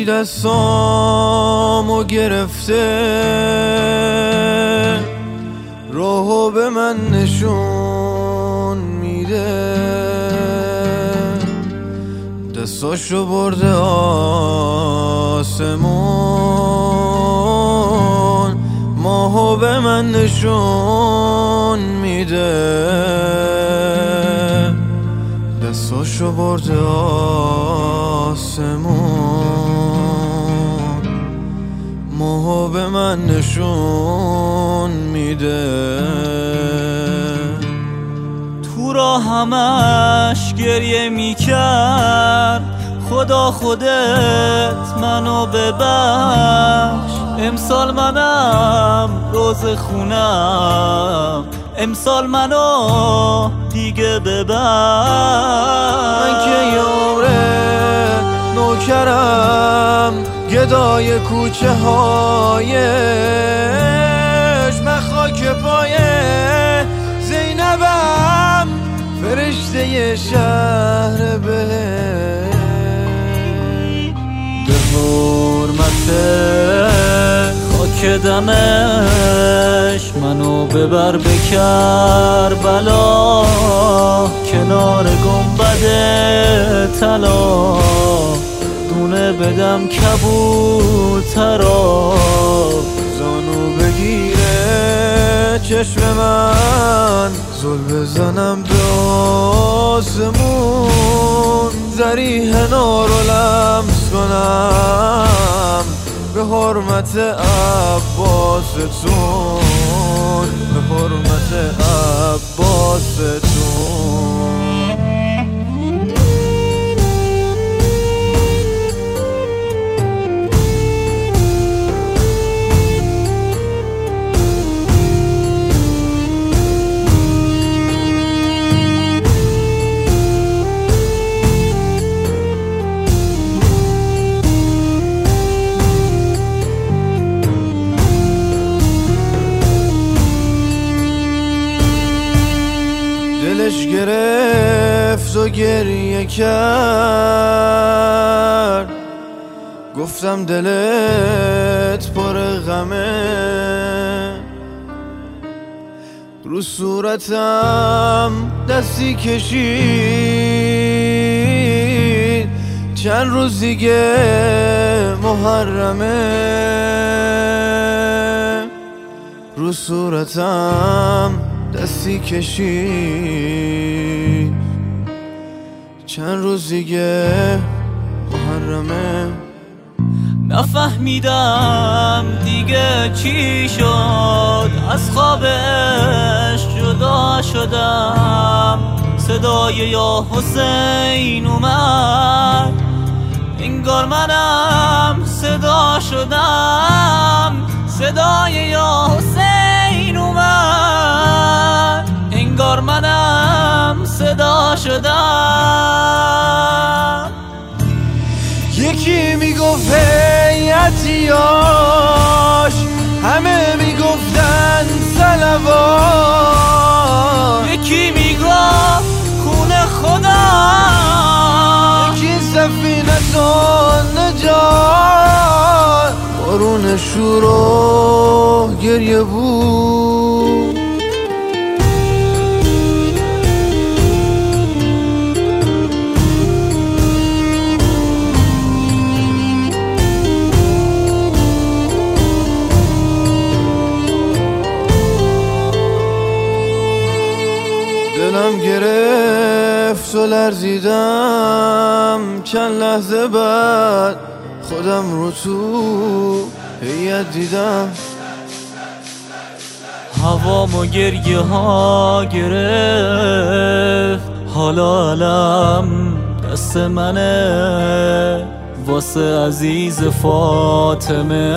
کی دستامو گرفته راهو به من نشون میده، دستاشو برده آسمون، ماهو به من نشون میده، دستاشو برده آسمون، ماهو به من نشون میده. تو را همش گریه میکرد، خدا خودت منو ببخش. امسال منم روز خونم، امسال منو دیگه ببخش. من که یاره نوکرم، گدای کوچه هایش، من خاک پایه زینبم، فرشته شهر بهشت. به حرمت خاک دمش منو ببر به کربلا، کنار گنبد طلا دونه بدم کبوترا. زانو بگیره چشم من، زل بزنم به آسمون، ذریح نارو لمس کنم به حرمت عباستون، به حرمت عباستون. دلش گرفت و گریه کرد، گفتم دلت پر غمه، رو صورتم دستی کشید، چند روز دیگه محرمه، رو صورتم دستی کشید، چند روز دیگه محرمه. نفهمیدم دیگه چی شد، از خواب عشق جدا شدم. صدای یا حسین اومد، انگار منم صدا شدم. صدای یا حسین اومد، انگار منم صدا شدم. یکی میگفت هیئتیاش، همه میگفتن صلوات، یکی میگفت خونه خدا، یکی سفینه نجات. بارون شور و گریه بود، دلم گرفت و لرزیدم، چند لحظه بعد خودم رو تو هیئت دیدم. هوامو گریه ها گرفت، حالا علم دست منه، واسه عزیز فاطمه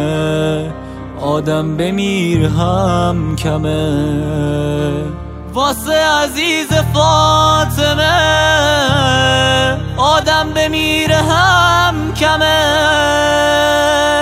آدم بمیر هم کمه. واسه عزیز فاطمه آدم بمیره هم کمه.